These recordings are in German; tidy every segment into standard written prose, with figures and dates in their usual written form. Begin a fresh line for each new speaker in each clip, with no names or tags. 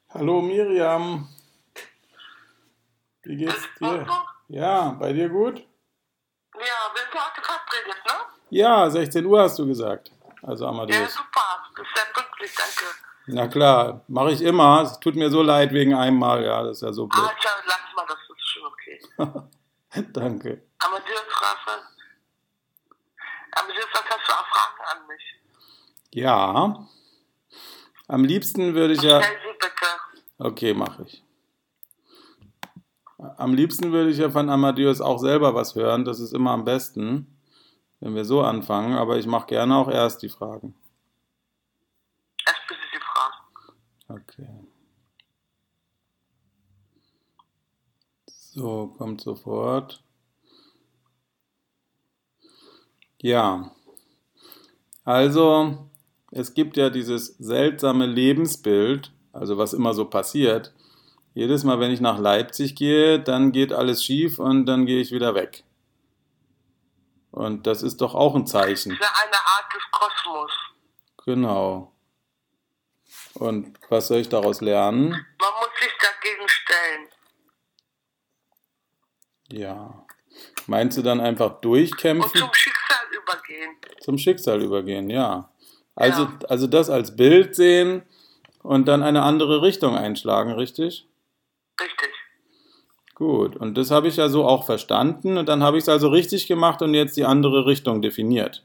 Hallo Miriam, wie geht's
Ist was
dir?
noch?
Ja, bei dir gut?
Ja, wir sind heute verabredet, ne?
Ja, 16 Uhr hast du gesagt. Also
Ja,
Amadeus.
super. Das ist sehr pünktlich, danke.
Na klar, mache ich immer. Es tut mir so leid wegen einmal. Ja, das ist ja so blöd.
Tja, lass mal, das ist schon okay.
Danke.
Amadeus, Rafa. Amadeus, was hast du auch Fragen an mich?
Ja, am liebsten würde ich
Und
ja.
stell sie bitte.
Okay, mache ich. Am liebsten würde ich ja von Amadeus auch selber was hören. Das ist immer am besten, wenn wir so anfangen. Aber ich mache gerne auch erst die Fragen.
Erst bitte die Fragen.
Okay. So, kommt sofort. Ja. Also, es gibt ja dieses seltsame Lebensbild, also was immer so passiert. Jedes Mal, wenn ich nach Leipzig gehe, dann geht alles schief und dann gehe ich wieder weg. Und das ist doch auch ein
Das
Zeichen.
ist ja eine Art des Kosmos.
Genau. Und was soll ich daraus lernen?
Man muss sich dagegen stellen.
Ja. Meinst du dann einfach
Und
durchkämpfen?
zum Schicksal übergehen.
Zum Schicksal übergehen, ja. Also,
Ja,
also das als Bild sehen und dann eine andere Richtung einschlagen, richtig?
richtig.
Gut, und das habe ich ja so auch verstanden und dann habe ich es also richtig gemacht und jetzt die andere Richtung definiert.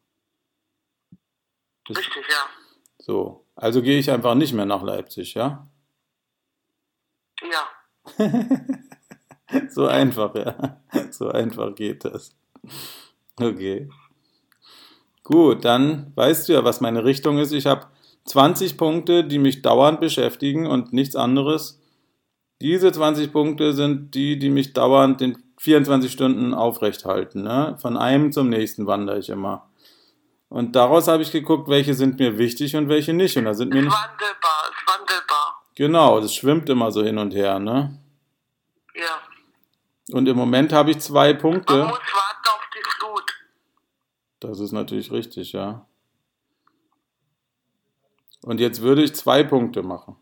Das,
Richtig, ja.
so, also gehe ich einfach nicht mehr nach Leipzig, ja?
Ja.
So einfach, ja. So einfach geht das. Okay. Gut, dann weißt du ja, was meine Richtung ist. Ich habe 20 Punkte, die mich dauernd beschäftigen und nichts anderes. Diese 20 Punkte sind die, die mich dauernd in 24 Stunden aufrecht halten. Ne? Von einem zum nächsten wandere ich immer. Und daraus habe ich geguckt, welche sind mir wichtig und welche nicht. Und da sind mir
Ist
nicht.
wandelbar, ist wandelbar.
Genau, das schwimmt immer so hin und her, ne?
Ja.
Und im Moment habe ich zwei
Man
Punkte.
muss warten auf die Flut.
Das ist natürlich richtig, ja. Und jetzt würde ich zwei Punkte machen.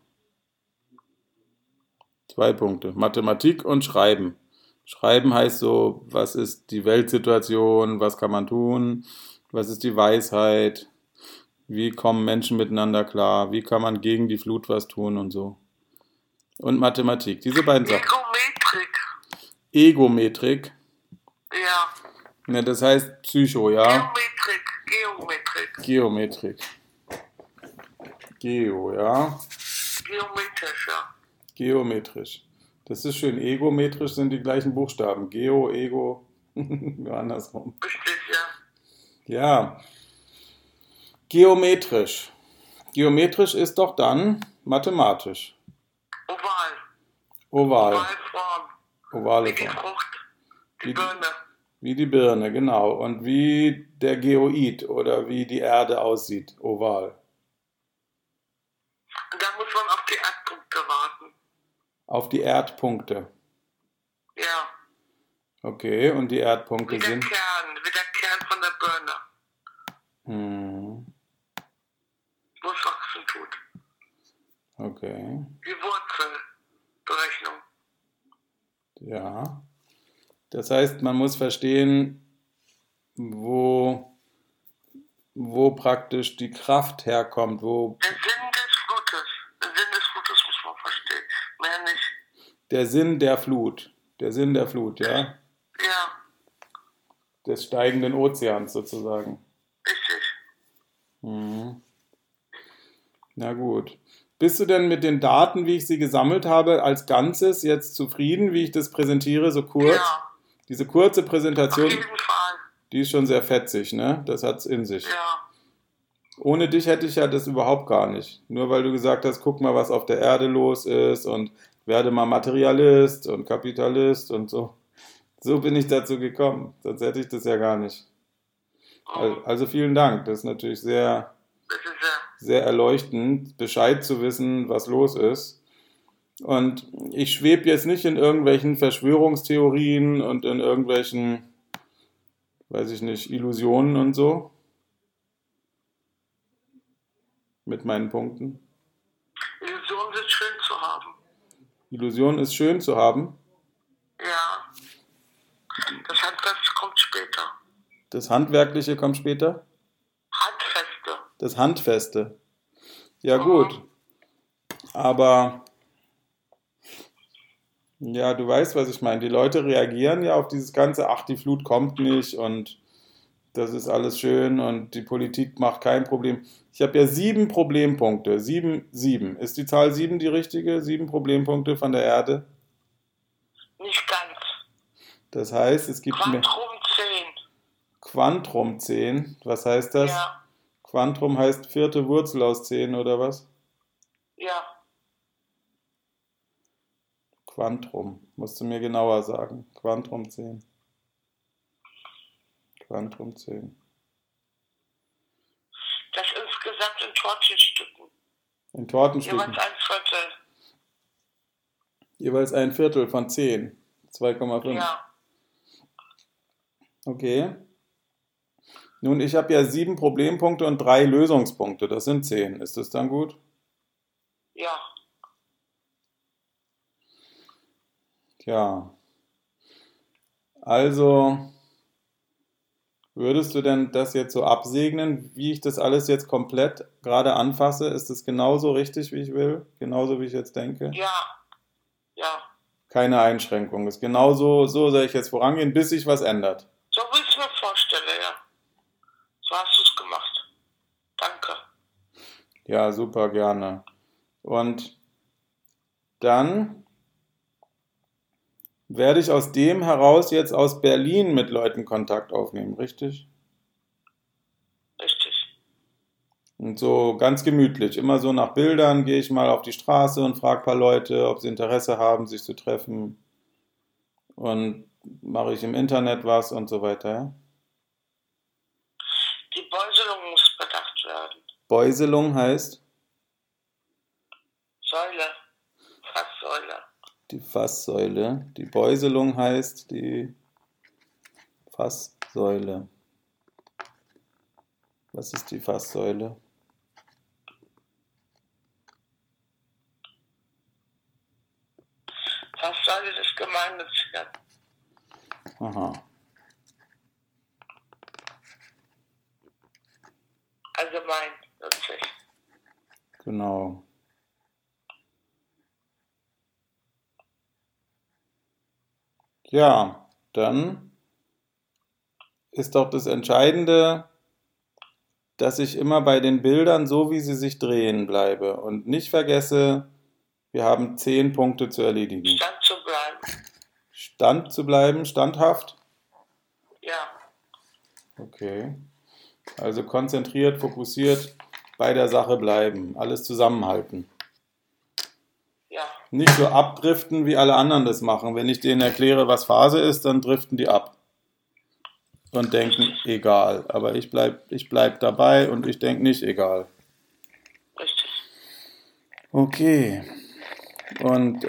Zwei Punkte. Mathematik und Schreiben. Schreiben heißt so, was ist die Weltsituation, was kann man tun, was ist die Weisheit, wie kommen Menschen miteinander klar, wie kann man gegen die Flut was tun und so. Und Mathematik, diese beiden Sachen.
Egometrik.
Egometrik,
Ja.
ne, das heißt Psycho, ja.
Geometrik. Geometrik.
Geometrik. Geo, ja.
Geometrisch, ja.
Geometrisch. Das ist schön. Egometrisch sind die gleichen Buchstaben. Geo, Ego, nur andersrum.
Richtig, ja.
Ja, geometrisch. Geometrisch ist doch dann mathematisch.
Oval.
Oval.
Ovalform.
Ovale
Wie die
Form.
Frucht. Die
Wie,
Birne.
wie die Birne, genau. Und wie der Geoid oder wie die Erde aussieht. Oval.
Und da muss man auf die Erdpunkte warten.
Auf die Erdpunkte.
Ja.
Okay, und die Erdpunkte
Wie der
sind.
Kern. Wie der Kern von der Birne.
Hm,
Wo es wachsen tut.
okay,
Die Wurzelberechnung.
ja. Das heißt, man muss verstehen, wo praktisch die Kraft herkommt, wo
Der Sinn des Flutes. Der Sinn des Flutes muss man verstehen. Mehr nicht.
der Sinn der Flut. Der Sinn der Flut, ja.
Ja.
Des steigenden Ozeans sozusagen.
Richtig.
Mhm. Na gut. Bist du denn mit den Daten, wie ich sie gesammelt habe, als Ganzes jetzt zufrieden, wie ich das präsentiere, so kurz?
Ja.
Diese kurze
Auf
Präsentation,
jeden Fall.
die ist schon sehr fetzig, ne? Das hat's in sich.
Ja.
Ohne dich hätte ich ja das überhaupt gar nicht. Nur weil du gesagt hast, guck mal, was auf der Erde los ist und werde mal Materialist und Kapitalist und so. So bin ich dazu gekommen. Sonst hätte ich das ja gar nicht. Also vielen Dank. Das ist natürlich sehr,
Das ist ja.
sehr erleuchtend, Bescheid zu wissen, was los ist. Und ich schwebe jetzt nicht in irgendwelchen Verschwörungstheorien und in irgendwelchen, weiß ich nicht, Illusionen und so mit meinen Punkten.
Illusion Illusion ist schön zu haben.
Illusion ist schön zu haben.
Ja. Das Handfeste kommt später.
Das Handwerkliche kommt später.
Handfeste.
Das Handfeste. Ja, gut. Aber, ja, du weißt, was ich meine. Die Leute reagieren ja auf dieses Ganze, ach, die Flut kommt nicht und das ist alles schön und die Politik macht kein Problem. Ich habe ja 7 Problempunkte. 7, 7. Ist die Zahl 7 die richtige? 7 Problempunkte von der Erde?
Nicht ganz.
Das heißt, es gibt mehr.
Quantrum 10.
Quantrum 10. Was heißt das?
Ja.
Quantrum heißt vierte Wurzel aus 10 oder was?
Ja.
Quantrum. Musst du mir genauer sagen. Quantrum 10. Quantrum 10.
Das insgesamt in Tortenstücken.
In Tortenstücken.
Jeweils ein Viertel.
Jeweils ein Viertel von 10. 2,5.
Ja.
Okay. Nun, ich habe ja 7 Problempunkte und 3 Lösungspunkte. Das sind 10. Ist das dann gut?
Ja.
Tja. Also, würdest du denn das jetzt so absegnen, wie ich das alles jetzt komplett gerade anfasse? Ist es genauso richtig, wie ich will? Genauso, wie ich jetzt denke?
Ja. Ja.
Keine Einschränkung. Ist genauso, so soll ich jetzt vorangehen, bis sich was ändert.
So wie ich es mir vorstelle, ja. So hast du es gemacht. Danke.
Ja, super, gerne. Und dann werde ich aus dem heraus jetzt aus Berlin mit Leuten Kontakt aufnehmen, richtig?
Richtig.
Und so ganz gemütlich, immer so nach Bildern gehe ich mal auf die Straße und frage ein paar Leute, ob sie Interesse haben, sich zu treffen. Und mache ich im Internet was und so weiter, ja?
Die Beuselung muss bedacht werden.
Beuselung heißt
Säule. Fasssäule.
die Fasssäule. Die Beuselung heißt die Fasssäule. Was ist die Fasssäule?
Fasssäule des Gemeinnützigen.
Aha.
Allgemein nützlich.
Genau. Ja, dann ist doch das Entscheidende, dass ich immer bei den Bildern so, wie sie sich drehen, bleibe und nicht vergesse, wir haben 10 Punkte zu erledigen.
Stand zu bleiben.
Stand zu bleiben, standhaft?
Ja.
Okay. Also konzentriert, fokussiert, bei der Sache bleiben, alles zusammenhalten.
Ja.
Nicht so abdriften, wie alle anderen das machen. Wenn ich denen erkläre, was Phase ist, dann driften die ab und denken, egal. Aber ich bleib dabei und ich denke nicht, egal.
Richtig.
Okay. Und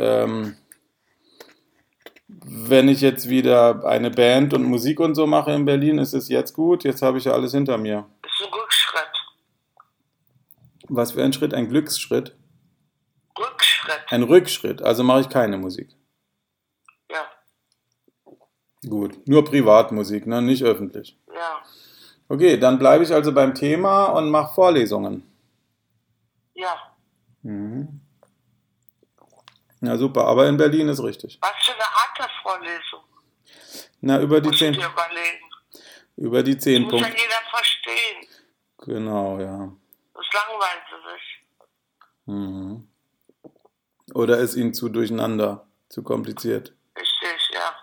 wenn ich jetzt wieder eine Band und Musik und so mache in Berlin, ist es jetzt gut? Jetzt habe ich ja alles hinter mir.
Ist ein Rückschritt.
Was für ein Schritt? Ein Glücksschritt?
Rückschritt.
Ein Rückschritt. Also mache ich keine Musik.
Ja.
Gut. Nur Privatmusik, ne? Nicht öffentlich.
Ja.
Okay, dann bleibe ich also beim Thema und mache Vorlesungen.
Ja.
Mhm. Ja, super. Aber in Berlin ist richtig.
Was für eine Art der Vorlesung?
Na, über die
Musst du
10,
dir überlegen.
über die 10
Muss ja
Punkte.
jeder verstehen.
Genau, ja.
Das langweilt sie sich.
Mhm. Oder ist Ihnen zu durcheinander, zu kompliziert?
Richtig, ja.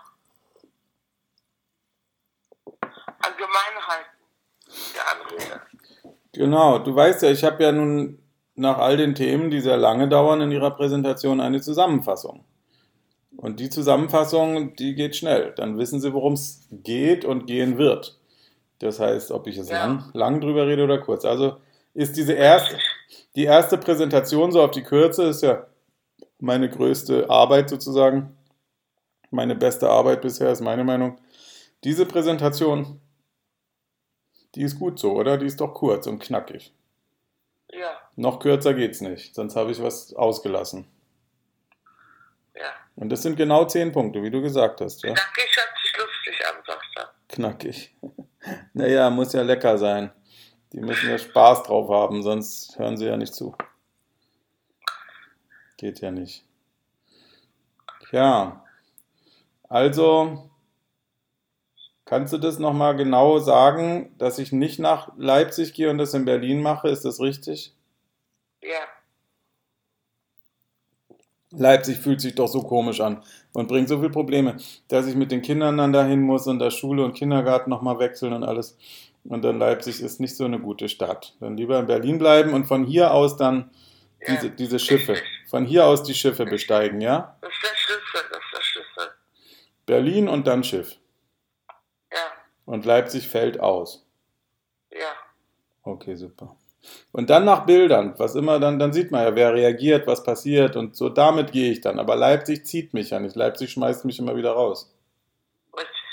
Allgemeinheiten. Der Anrede.
Genau, du weißt ja, ich habe ja nun nach all den Themen, die sehr lange dauern in Ihrer Präsentation, eine Zusammenfassung. Und die Zusammenfassung, die geht schnell. Dann wissen Sie, worum es geht und gehen wird. Das heißt, ob ich es
Ja.
lang drüber rede oder kurz. Also ist die erste Präsentation so auf die Kürze, ist ja meine größte Arbeit sozusagen. Meine beste Arbeit bisher ist meine Meinung. Diese Präsentation, die ist gut so, oder? Die ist doch kurz und knackig.
Ja,
Noch kürzer geht's nicht, sonst habe ich was ausgelassen.
ja.
Und das sind genau 10 Punkte, wie du gesagt hast, ja?
Knackig hört sich lustig an, sagst du.
Knackig. Naja, muss ja lecker sein. Die müssen ja Spaß drauf haben, sonst hören sie ja nicht zu. Geht ja nicht. Ja, also kannst du das nochmal genau sagen, dass ich nicht nach Leipzig gehe und das in Berlin mache? Ist das richtig?
Ja,
Leipzig fühlt sich doch so komisch an und bringt so viele Probleme, dass ich mit den Kindern dann dahin muss und da Schule und Kindergarten nochmal wechseln und alles. Und dann Leipzig ist nicht so eine gute Stadt. Dann lieber in Berlin bleiben und von hier aus dann
ja.
diese Schiffe,
Richtig.
von hier aus die Schiffe besteigen, ja?
Das ist der Schlüssel, das ist der Schlüssel.
Berlin und dann Schiff.
Ja,
Und Leipzig fällt aus.
ja,
Okay, super. Und dann nach Bildern, was immer dann sieht man ja, wer reagiert, was passiert und so, damit gehe ich dann. Aber Leipzig zieht mich ja nicht. Leipzig schmeißt mich immer wieder raus.
richtig.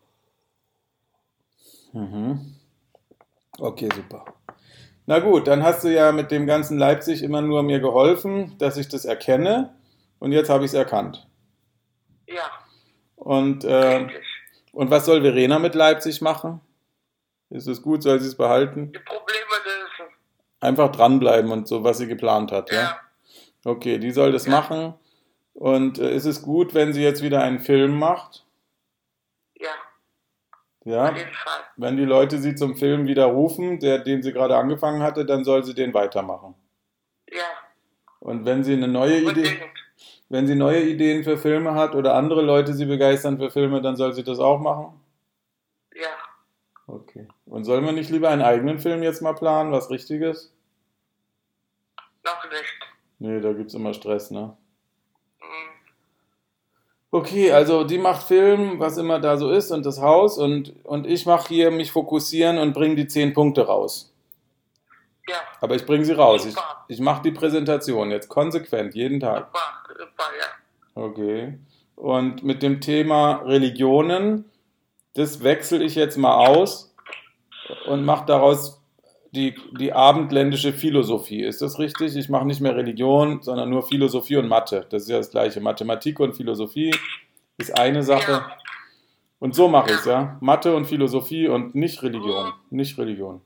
Mhm. Okay, super. Na gut, dann hast du ja mit dem ganzen Leipzig immer nur mir geholfen, dass ich das erkenne. Und jetzt habe ich es erkannt.
Ja,
Und,
richtig.
und was soll Verena mit Leipzig machen? Ist es gut, soll sie es behalten?
Die Probleme lösen.
Einfach dranbleiben und so, was sie geplant hat, ja?
Ja,
Okay, die soll das
ja,
machen. Und ist es gut, wenn sie jetzt wieder einen Film macht?
ja, auf
Ja,
jeden Fall.
wenn die Leute sie zum Film wieder rufen, den sie gerade angefangen hatte, dann soll sie den weitermachen.
Ja,
Und wenn sie eine neue Idee,
unbedingt.
wenn sie neue Ideen für Filme hat oder andere Leute sie begeistern für Filme, dann soll sie das auch machen?
Ja,
Okay. Und sollen wir nicht lieber einen eigenen Film jetzt mal planen, was Richtiges?
noch nicht.
Nee, da gibt's immer Stress, ne?
Hm.
Okay, also die macht Film, was immer da so ist und das Haus und ich mache hier mich fokussieren und bringe die 10 Punkte raus.
Ja,
Aber ich bringe sie raus.
super,
Ich mache die Präsentation jetzt konsequent, jeden Tag.
super, super, ja.
Okay. Und mit dem Thema Religionen, das wechsle ich jetzt mal aus und mache daraus die abendländische Philosophie. Ist das richtig? Ich mache nicht mehr Religion, sondern nur Philosophie und Mathe. Das ist ja das Gleiche. Mathematik und Philosophie ist eine Sache.
Ja,
Und so mache ich es,
ja.
ja. Mathe und Philosophie und nicht Religion.
Hm.
Nicht Religion.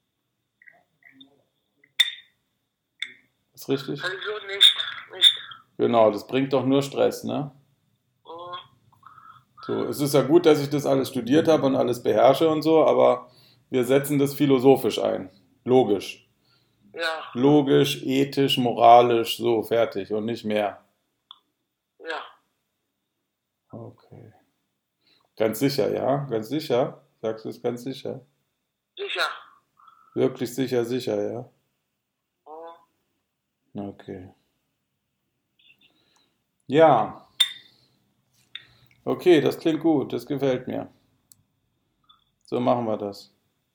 Ist richtig?
Religion nicht, nicht.
Genau, das bringt doch nur Stress, ne?
Hm.
So, es ist ja gut, dass ich das alles studiert habe und alles beherrsche und so, aber wir setzen das philosophisch ein. Logisch.
Ja,
Logisch, ethisch, moralisch, so, fertig und nicht mehr.
ja,
Okay. Ganz sicher, ja? Ganz sicher? Sagst du es ganz sicher?
sicher.
Wirklich sicher, sicher, ja?
Hm.
Okay. Ja, okay, das klingt gut, das gefällt mir. So machen wir das.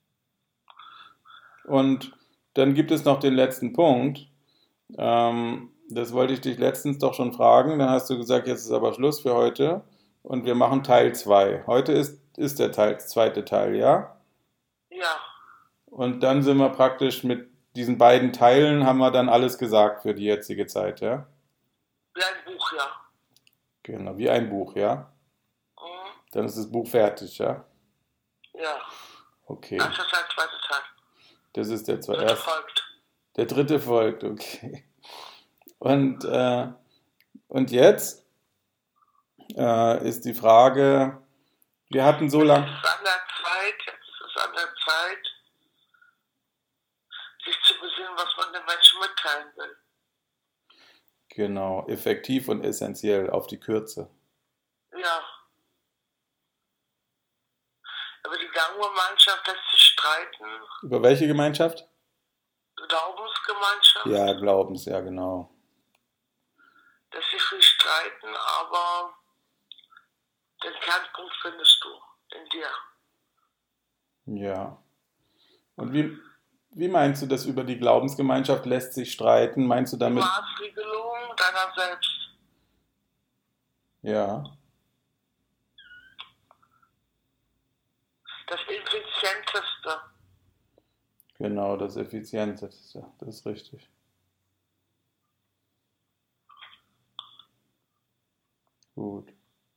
Und dann gibt es noch den letzten Punkt. Das wollte ich dich letztens doch schon fragen. Dann hast du gesagt, jetzt ist aber Schluss für heute. Und wir machen Teil 2. Heute ist der zweite Teil, ja?
Ja,
Und dann sind wir praktisch mit diesen beiden Teilen, haben wir dann alles gesagt für die jetzige Zeit, ja?
wie ein Buch, ja.
Genau, wie ein Buch, ja?
Hm.
Dann ist das Buch fertig, ja?
Ja,
Okay,
das ist der zweite Teil.
das ist der
Dritte
zuerst.
folgt.
Der dritte folgt, okay. Und, und jetzt ist die Frage, wir hatten so
Jetzt ist
lang,
es an der Zeit, jetzt ist es an der Zeit, sich zu besinnen, was man den Menschen mitteilen will.
genau, effektiv und essentiell auf die Kürze.
Ja, über die Ganggemeinschaft lässt sich streiten,
Über welche Gemeinschaft?
Glaubensgemeinschaft
Ja, Glaubens, ja, genau.
lässt sich viel streiten, aber den Kernpunkt findest du in dir.
Ja. Und wie meinst du das über die Glaubensgemeinschaft lässt sich streiten? Meinst du
Die
damit,
Maßregelung deiner selbst.
ja,
Das Effizienteste.
Genau, das Effiziente, das ist richtig. Gut.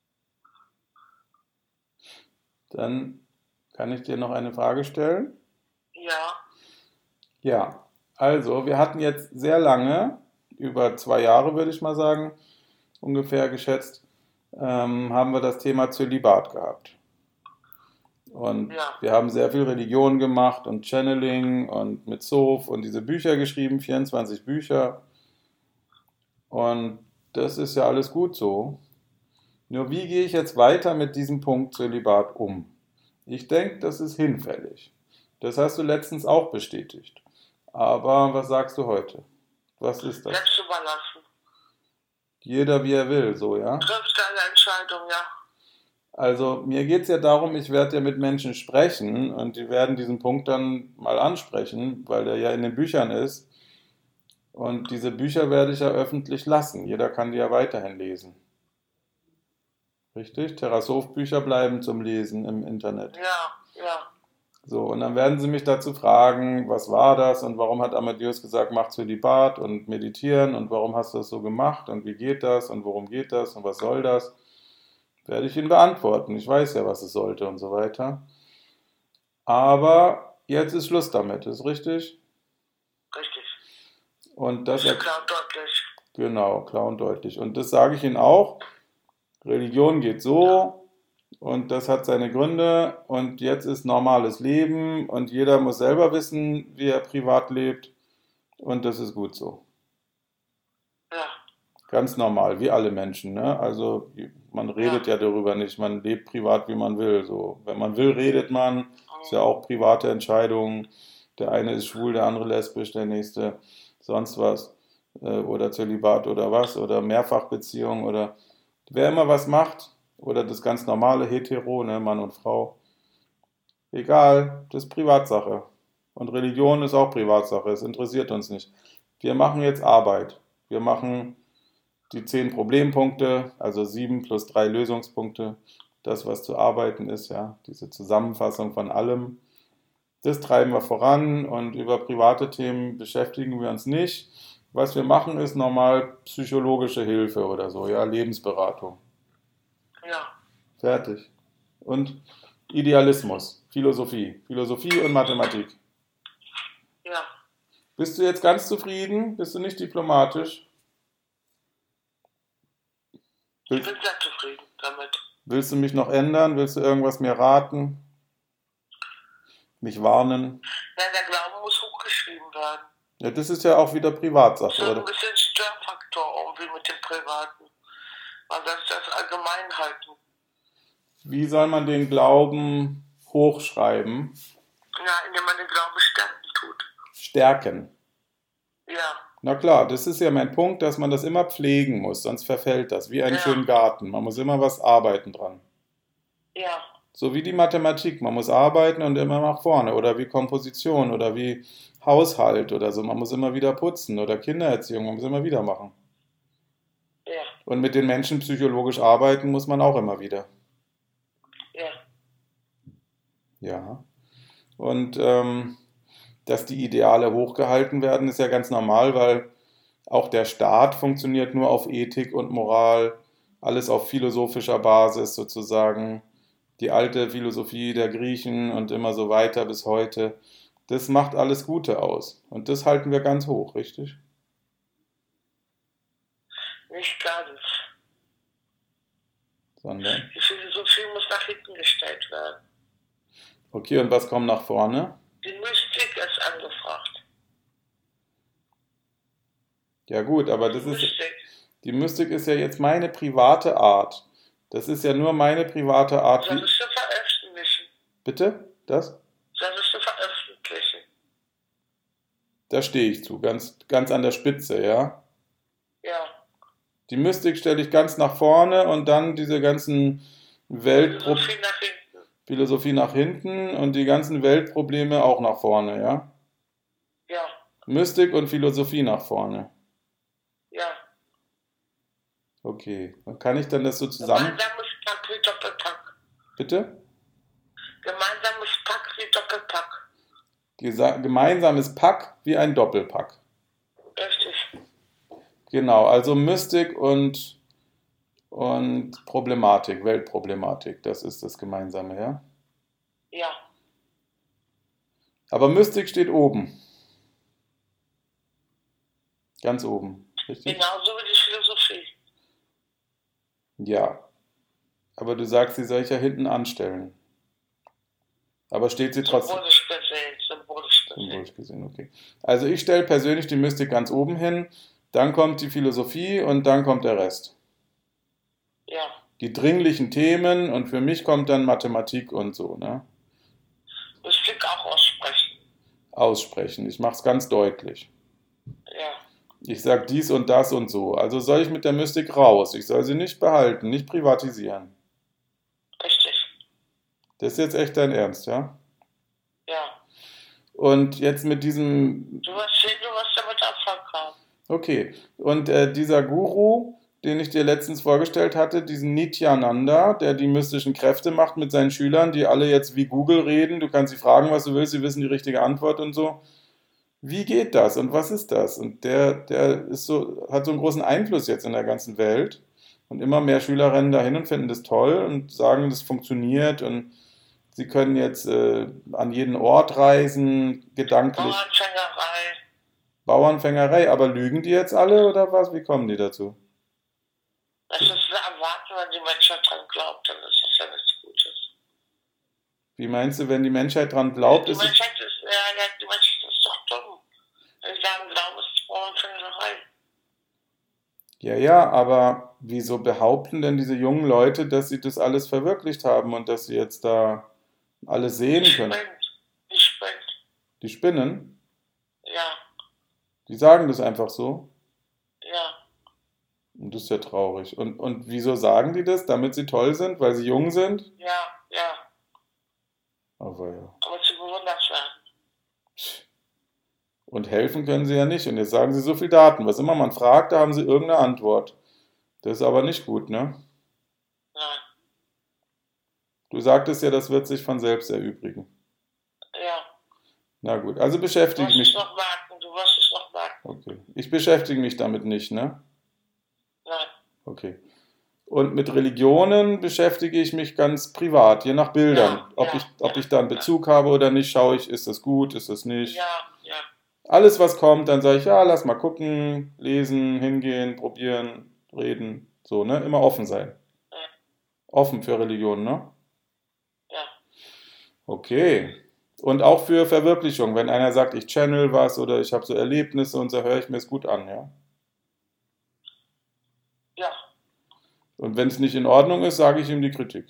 Dann kann ich dir noch eine Frage stellen.
Ja,
Ja, also wir hatten jetzt sehr lange, über 2 Jahre würde ich mal sagen, ungefähr geschätzt, haben wir das Thema Zölibat gehabt. Und
ja,
wir haben sehr viel Religion gemacht und Channeling und mit Soph und diese Bücher geschrieben, 24 Bücher. Und das ist ja alles gut so. Nur wie gehe ich jetzt weiter mit diesem Punkt Zölibat um? Ich denke, das ist hinfällig. Das hast du letztens auch bestätigt. Aber was sagst du heute? Was ist das?
selbst überlassen.
Jeder wie er will, so, ja?
Triffst deine Entscheidung, ja.
Also mir geht es ja darum, ich werde ja mit Menschen sprechen und die werden diesen Punkt dann mal ansprechen, weil der ja in den Büchern ist. Und diese Bücher werde ich ja öffentlich lassen. Jeder kann die ja weiterhin lesen. Richtig? Terrasov-Bücher bleiben zum Lesen im Internet.
Ja, ja,
So, und dann werden sie mich dazu fragen, was war das und warum hat Amadeus gesagt, mach Zölibat und meditieren und warum hast du das so gemacht und wie geht das und worum geht das und was soll das? Werde ich ihnen beantworten. Ich weiß ja, was es sollte und so weiter. Aber jetzt ist Schluss damit, ist richtig?
richtig.
Und
Das
das,
ist klar und deutlich.
genau, klar und deutlich. Und das sage ich Ihnen auch. Religion geht so und das hat seine Gründe und jetzt ist normales Leben und jeder muss selber wissen, wie er privat lebt und das ist gut so.
Ja,
Ganz normal, wie alle Menschen, ne? Also man redet
ja.
ja darüber nicht, man lebt privat, wie man will. So, wenn man will, redet man. Ist ja auch private Entscheidung. Der eine ist schwul, der andere lesbisch, der nächste sonst was. Oder Zölibat oder was. Oder Mehrfachbeziehung oder wer immer was macht. Oder das ganz normale Hetero, ne, Mann und Frau. Egal, das ist Privatsache. Und Religion ist auch Privatsache. Es interessiert uns nicht. Wir machen jetzt Arbeit. Wir machen die 10 Problempunkte, also 7 plus 3 Lösungspunkte, das, was zu arbeiten ist, ja, diese Zusammenfassung von allem, das treiben wir voran und über private Themen beschäftigen wir uns nicht. Was wir machen, ist normal psychologische Hilfe oder so, ja, Lebensberatung.
Ja,
Fertig. Und Idealismus, Philosophie und Mathematik.
ja.
Bist du jetzt ganz zufrieden? Bist du nicht diplomatisch?
Ich
Willst,
bin sehr zufrieden damit.
willst du mich noch ändern? Willst du irgendwas mir raten? Mich warnen?
Nein, der Glaube muss hochgeschrieben werden.
Ja, das ist ja auch wieder
Das
Privatsache,
ist ein
oder?
bisschen Störfaktor irgendwie mit dem Privaten. Man soll das allgemein halten.
Wie soll man den Glauben hochschreiben?
Ja, indem man den Glauben stärken tut.
Stärken.
Ja,
Na klar, das ist ja mein Punkt, dass man das immer pflegen muss, sonst verfällt das, wie einen
ja,
schönen Garten. Man muss immer was arbeiten dran.
ja,
So wie die Mathematik, man muss arbeiten und immer nach vorne. Oder wie Komposition oder wie Haushalt oder so. Man muss immer wieder putzen oder Kindererziehung, man muss immer wieder machen.
ja,
Und mit den Menschen psychologisch arbeiten muss man auch immer wieder.
ja,
Ja. Und dass die Ideale hochgehalten werden, ist ja ganz normal, weil auch der Staat funktioniert nur auf Ethik und Moral, alles auf philosophischer Basis sozusagen. Die alte Philosophie der Griechen und immer so weiter bis heute. Das macht alles Gute aus. Und das halten wir ganz hoch, richtig?
nicht ganz.
Sondern.
Die Philosophie muss nach hinten gestellt werden.
Okay, und was kommt nach vorne?
Die Mystik ist angefragt.
Ja gut, aber
Die
das ist,
Mystik.
die Mystik ist ja jetzt meine private Art. Das ist ja nur meine private Art. Wie,
Solltest du veröffentlichen.
bitte? Das?
Solltest du veröffentlichen.
Da stehe ich zu, ganz, ganz an der Spitze, ja.
Ja.
Die Mystik stelle ich ganz nach vorne und dann diese ganzen Weltpro
Philosophie nach hinten.
Philosophie nach hinten und die ganzen Weltprobleme auch nach vorne, ja.
Ja,
Mystik und Philosophie nach vorne.
ja.
Okay, und kann ich dann das so zusammen...
Gemeinsames Pack wie Doppelpack.
Bitte?
Gemeinsames Pack wie Doppelpack.
Gemeinsames Pack wie ein Doppelpack.
Richtig.
Genau, also Mystik und Problematik, Weltproblematik, das ist das Gemeinsame, ja?
Ja.
Aber Mystik steht oben, ganz oben, richtig?
Genauso wie die Philosophie.
Ja, aber du sagst, sie soll ich ja hinten anstellen. Aber steht sie trotzdem
Symbolisch gesehen. Symbolisch gesehen.
symbolisch gesehen, okay. Also ich stelle persönlich die Mystik ganz oben hin, dann kommt die Philosophie und dann kommt der Rest.
Ja.
Die dringlichen Themen und für mich kommt dann Mathematik und so, ne?
Mystik auch aussprechen.
Aussprechen. Ich mache es ganz deutlich.
Ja.
Ich sage dies und das und so. Also soll ich mit der Mystik raus. Ich soll sie nicht behalten, nicht privatisieren.
Richtig.
Das ist jetzt echt dein Ernst, ja?
Ja.
Und jetzt mit diesem,
Du wirst sehen, du wirst damit Erfolg haben.
okay, und dieser Guru, den ich dir letztens vorgestellt hatte, diesen Nityananda, der die mystischen Kräfte macht mit seinen Schülern, die alle jetzt wie Google reden, du kannst sie fragen, was du willst, sie wissen die richtige Antwort und so. Wie geht das und was ist das? Und der ist so, hat so einen großen Einfluss jetzt in der ganzen Welt. Und immer mehr Schüler rennen dahin und finden das toll und sagen, das funktioniert und sie können jetzt an jeden Ort reisen, gedanklich.
Bauernfängerei.
Bauernfängerei, aber lügen die jetzt alle oder was? Wie kommen die dazu?
Das ist eine Erwartung, wenn die Menschheit dran glaubt, dann ist das ja nichts Gutes.
Wie meinst du, wenn die Menschheit dran glaubt,
Die
ist es.
Menschheit ist, ja, die Menschheit ist doch dumm. Wenn sie sagen, Glauben ist Bauernfängerei.
Ja, ja, aber wieso behaupten denn diese jungen Leute, dass sie das alles verwirklicht haben und dass sie jetzt da alles sehen
Die
können?
spinnt. Die spinnt.
Die spinnen?
Ja.
Die sagen das einfach so?
Ja.
Und das ist ja traurig. Und wieso sagen die das? Damit sie toll sind? Weil sie jung sind?
Ja. Ja.
Aber ja.
Aber zu bewundert werden.
Und helfen können sie ja nicht. Und jetzt sagen sie so viel Daten. Was immer man fragt, da haben sie irgendeine Antwort. Das ist aber nicht gut, ne?
Nein.
Du sagtest ja, das wird sich von selbst erübrigen.
Ja.
Na gut, also
Du
beschäftige
wirst es
mich.
noch merken. Du wirst es noch merken.
Okay. Ich beschäftige mich damit nicht, ne?
Nein.
Okay. Und mit Religionen beschäftige ich mich ganz privat, je nach Bildern.
Ja.
Ob ich,
Ja.
ob ich da einen Bezug habe oder nicht, schaue ich, ist das gut, ist das nicht.
Ja. Ja.
Alles, was kommt, dann sage ich, ja, lass mal gucken, lesen, hingehen, probieren, reden. So, ne? Immer offen sein.
Ja.
Offen für Religion, ne?
Ja.
Okay. Und auch für Verwirklichung. Wenn einer sagt, ich channel was oder ich habe so Erlebnisse und so, höre ich mir es gut an, ja?
Ja.
Und wenn es nicht in Ordnung ist, sage ich ihm die Kritik.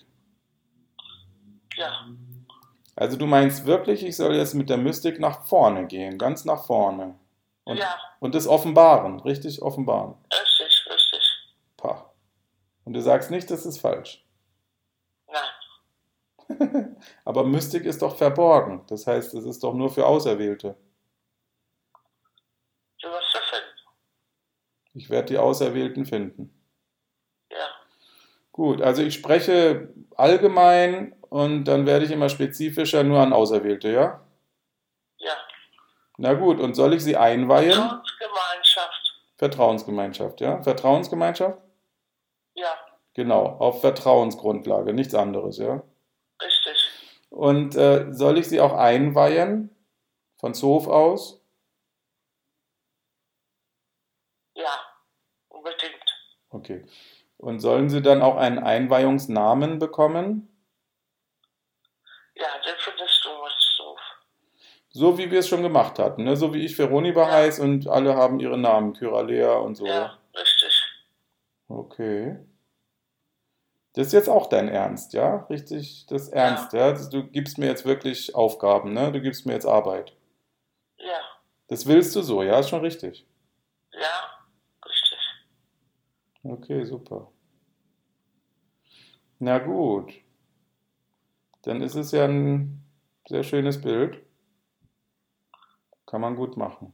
Ja.
Also du meinst wirklich, ich soll jetzt mit der Mystik nach vorne gehen, ganz nach vorne. Und,
Ja.
und das offenbaren, richtig offenbaren.
Richtig. Richtig.
Pah. Und du sagst nicht, das ist falsch.
Nein.
Aber Mystik ist doch verborgen. Das heißt, es ist doch nur für Auserwählte.
Du wirst es finden.
Ich werde die Auserwählten finden.
Ja.
Gut, also ich spreche allgemein und dann werde ich immer spezifischer nur an Auserwählte, ja?
Ja.
Na gut, und soll ich sie einweihen?
Vertrauensgemeinschaft.
Vertrauensgemeinschaft, ja? Vertrauensgemeinschaft?
Ja.
Genau, auf Vertrauensgrundlage, nichts anderes, ja?
Richtig.
Und soll ich sie auch einweihen? Von Zof aus?
Ja. Unbedingt.
Okay. Und sollen sie dann auch einen Einweihungsnamen bekommen?
Ja, den findest du mit Sof.
So wie wir es schon gemacht hatten, ne? So wie ich Veroniba
Ja.
heiße und alle haben ihre Namen, Kyralea und so, ja?
Ja. Richtig.
Okay. Das ist jetzt auch dein Ernst, ja? Richtig, das ist Ernst, ja? Du gibst mir jetzt wirklich Aufgaben, ne? Du gibst mir jetzt Arbeit.
Ja.
Das willst du so, ja? Ist schon richtig.
Ja. Richtig.
Okay, super. Na gut. Dann ist es ja ein sehr schönes Bild. Kann man gut machen.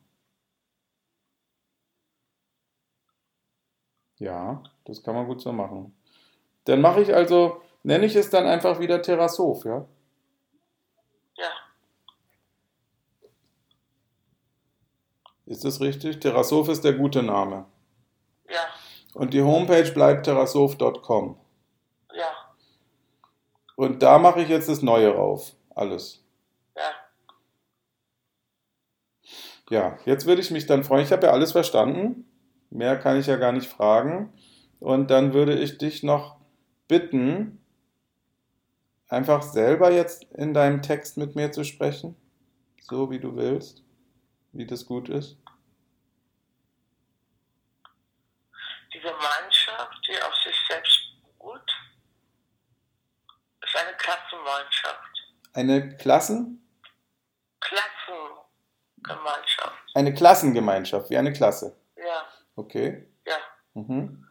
Ja, das kann man gut so machen. Dann mache ich also, nenne ich es dann einfach wieder Terrasoph, ja?
Ja.
Ist das richtig? Terrassof ist der gute Name.
Ja,
Und die Homepage bleibt terrassof.com.
ja,
Und da mache ich jetzt das Neue rauf. Alles.
ja.
Ja, jetzt würde ich mich dann freuen. Ich habe ja alles verstanden. Mehr kann ich ja gar nicht fragen. Und dann würde ich dich noch bitten, einfach selber jetzt in deinem Text mit mir zu sprechen. So wie du willst. Wie das gut ist.
Die Gemeinschaft, die auf sich selbst beruht, ist eine Klassengemeinschaft.
Eine
Klassengemeinschaft.
Eine Klassengemeinschaft, wie eine Klasse.
Ja,
Okay.
ja.
Mhm.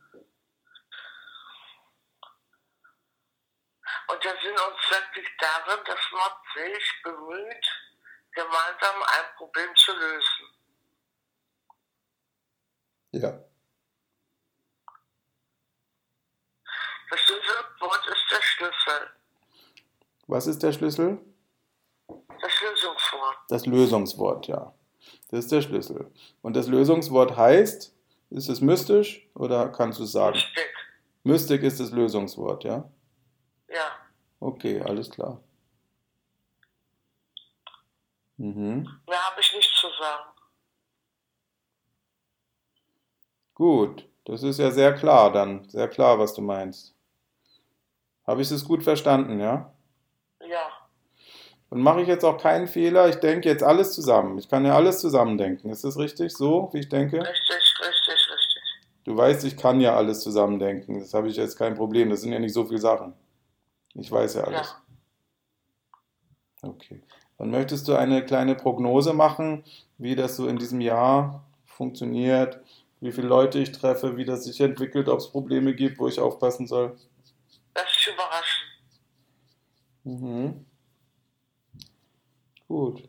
Und wir sind uns wirklich darin, dass man sich bemüht, gemeinsam ein Problem zu lösen.
Ja.
Das Schlüsselwort ist der Schlüssel,
Was ist der Schlüssel?
das Lösungswort.
Das Lösungswort, ja. Das ist der Schlüssel. Und das Lösungswort heißt, ist es mystisch oder kannst du es sagen?
Mystik.
Mystik ist das Lösungswort, ja?
Ja.
Okay, alles klar. Mhm.
Mehr habe ich nicht zu sagen.
Gut, das ist ja sehr klar dann. Sehr klar, was du meinst. Habe ich es gut verstanden, ja?
Ja,
Und mache ich jetzt auch keinen Fehler? Ich denke jetzt alles zusammen. Ich kann ja alles zusammendenken. Ist das richtig so, wie ich denke?
richtig, richtig, richtig.
Du weißt, ich kann ja alles zusammendenken. Das habe ich jetzt kein Problem. Das sind ja nicht so viele Sachen. Ich weiß ja alles.
Ja.
Okay. Und möchtest du eine kleine Prognose machen, wie das so in diesem Jahr funktioniert, wie viele Leute ich treffe, wie das sich entwickelt, ob es Probleme gibt, wo ich aufpassen soll?
Lass dich überraschen.
Mhm. Gut.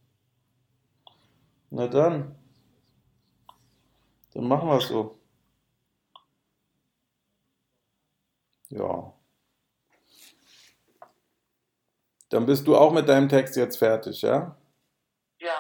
Na dann machen wir es so. Ja. Dann bist du auch mit deinem Text jetzt fertig, ja?
Ja.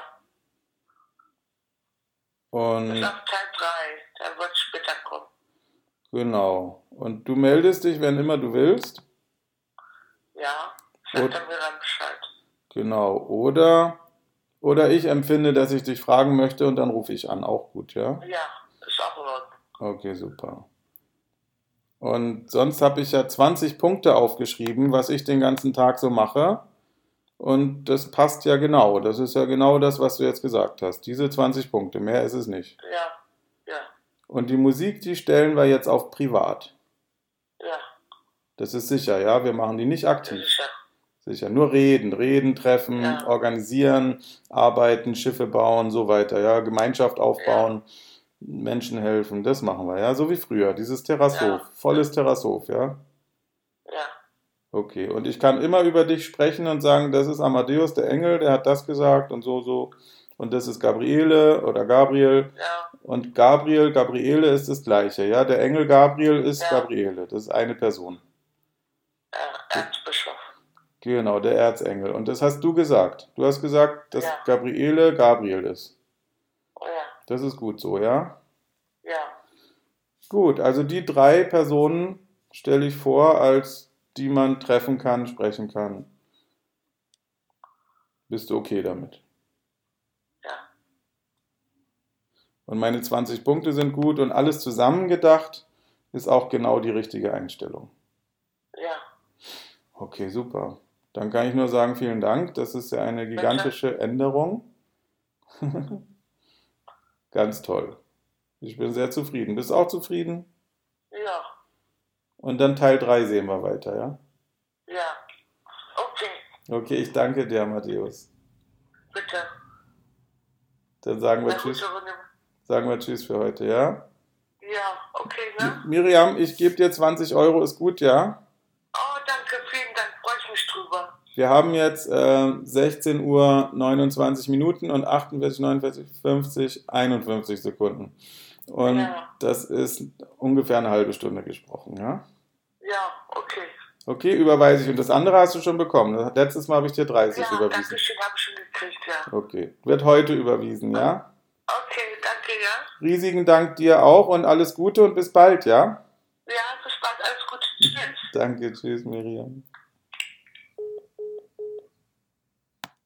Das
Und
ist ab Teil 3. Der wird später kommen.
genau. Und du meldest dich, wenn immer du willst.
Ja. Sagt
Und,
er mir dann Bescheid.
genau. Oder ich empfinde, dass ich dich fragen möchte und dann rufe ich an. Auch gut, ja?
Ja, ist auch in Ordnung.
Okay, super. Und sonst habe ich ja 20 Punkte aufgeschrieben, was ich den ganzen Tag so mache. Und das passt ja genau. Das ist ja genau das, was du jetzt gesagt hast. Diese 20 Punkte, mehr ist es nicht.
Ja, ja,
Und die Musik, die stellen wir jetzt auf privat.
ja.
Das ist sicher, ja? Wir machen die nicht aktiv.
Sicher.
Sicher. Nur reden, treffen,
Ja.
organisieren, arbeiten, Schiffe bauen, so weiter, ja? Gemeinschaft aufbauen, Menschen helfen, das machen wir, ja? So wie früher. Dieses Terrassof,
Ja.
volles Terrassof, ja?
Ja,
Okay, und ich kann immer über dich sprechen und sagen, das ist Amadeus, der Engel, der hat das gesagt und so, so. Und das ist Gabriele oder Gabriel.
ja,
Und Gabriele ist das Gleiche, ja? Der Engel Gabriel ist
Ja.
Gabriele, das ist eine Person.
Erzbischof.
Genau, der Erzengel. Und das hast du gesagt. Du hast gesagt, dass
Ja.
Gabriele Gabriel ist.
Ja,
Das ist gut so, ja?
ja,
Gut, also die 3 Personen stelle ich vor, als die man treffen kann, sprechen kann. Bist du okay damit?
ja,
Und meine 20 Punkte sind gut und alles zusammengedacht ist auch genau die richtige Einstellung.
ja.
Okay, super. Dann kann ich nur sagen, vielen Dank. Das ist ja eine gigantische Änderung. Ganz toll. Ich bin sehr zufrieden. Bist du auch zufrieden?
Ja,
Und dann Teil 3 sehen wir weiter, ja?
ja. Okay,
Okay, ich danke dir, Matthäus.
bitte.
Dann sagen wir
Na gut,
Tschüss.
übernehmen.
Sagen wir Tschüss für heute, ja?
Ja, okay, ne?
Miriam, ich gebe dir 20 Euro, ist gut, ja?
Oh, danke, vielen Dank. Freue ich mich drüber.
Wir haben jetzt 16 Uhr 29 Minuten und 48, 49, 50, 51 Sekunden. Und
Ja.
das ist ungefähr eine halbe Stunde gesprochen, ja?
Ja, okay.
Okay, überweise ich. Und das andere hast du schon bekommen. Letztes Mal habe ich dir 30
Ja,
überwiesen.
danke schön, habe ich schon gekriegt, ja.
Okay, wird heute überwiesen, ja?
Okay,
riesigen Dank dir auch und alles Gute und bis bald, ja?
Ja, bis bald, alles gut. Tschüss.
Danke, tschüss, Miriam.